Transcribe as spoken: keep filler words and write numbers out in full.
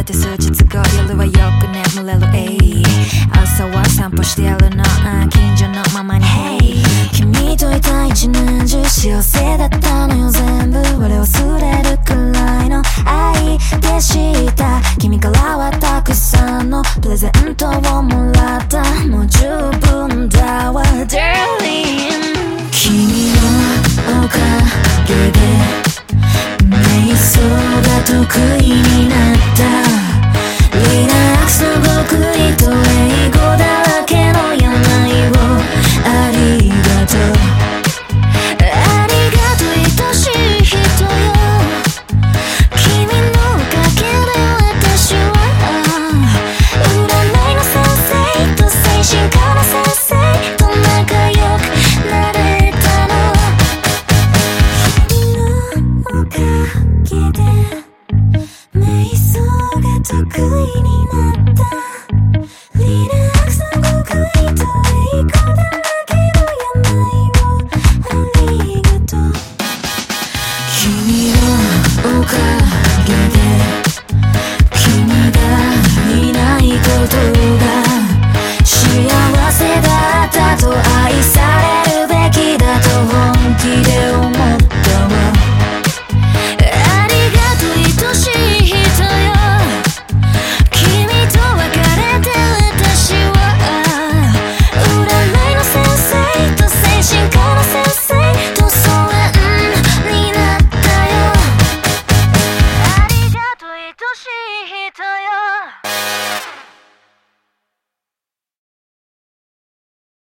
れて数日後夜はよく眠れる、えい朝は散歩してるの、あ近所のママに Hey 君といた一年中幸せだったのよ全部俺を忘れるくらいの愛でした君からはたくさんのプレゼントをもらったもう十分だわ Darling 君のおかげで瞑想が得意になったリラックス僕にと英語だらけの病をありがとうありがとう愛しい人よ君のおかげで私は占いの先生と精神科の先生と仲良くなれたの君のおかげで瞑想が得意になった